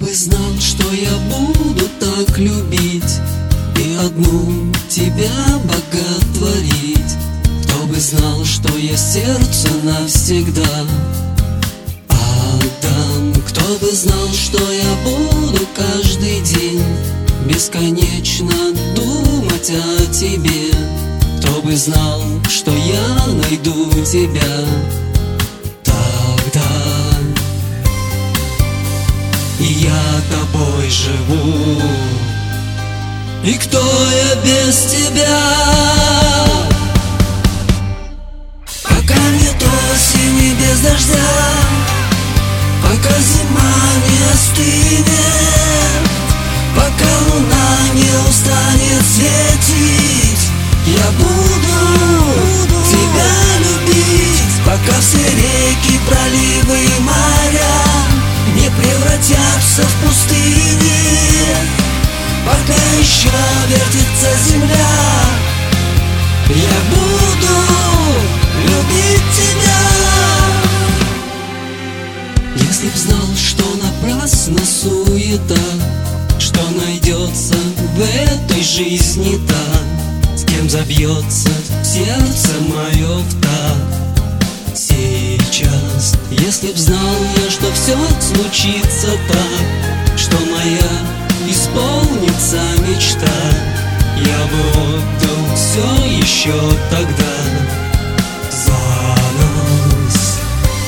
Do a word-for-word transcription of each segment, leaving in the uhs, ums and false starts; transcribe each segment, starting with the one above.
бы знал, что я буду так любить и одну тебя боготворить? Кто бы знал, что я сердце навсегда отдам? Кто бы знал, что я буду каждый день бесконечно думать о тебе? Кто бы знал, что я найду тебя тогда? И я тобой живу. И кто я без тебя? Пока нет осени без дождя, пока зима не остынет, пока луна не устанет светить, я буду тебя любить. Пока все реки, проливы и моря не превратятся в пустыни, пока еще вертится земля, я буду любить тебя. Если б знал, что напрасно суета, что найдется в этой жизни та, с кем забьется сердце мое в такт сейчас. Если б знал я, что все случится так, что моя исполнится мечта, я бы отдал все еще тогда за нас.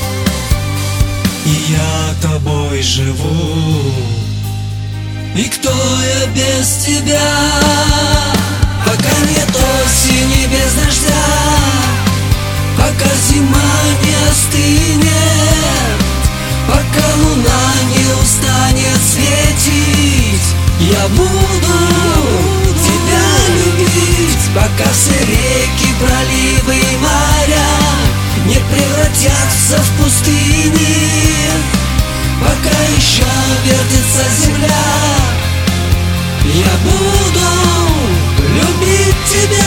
И я тобой живу. И кто я без тебя? Пока нет осени без дождя, пока зима не остынет, пока луна не устанет светить, я буду тебя любить. Пока все реки, проливы и моря не превратятся в пустыни, пока еще вертится земля, я буду любить тебя.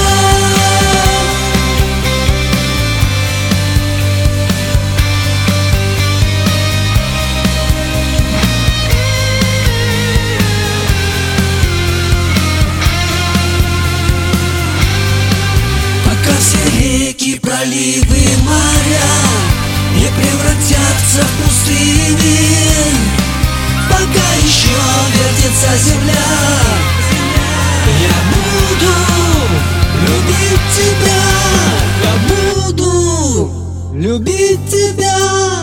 Реки, проливы и моря не превратятся в пустыни, пока еще вертится земля, я буду любить тебя. Я буду любить тебя.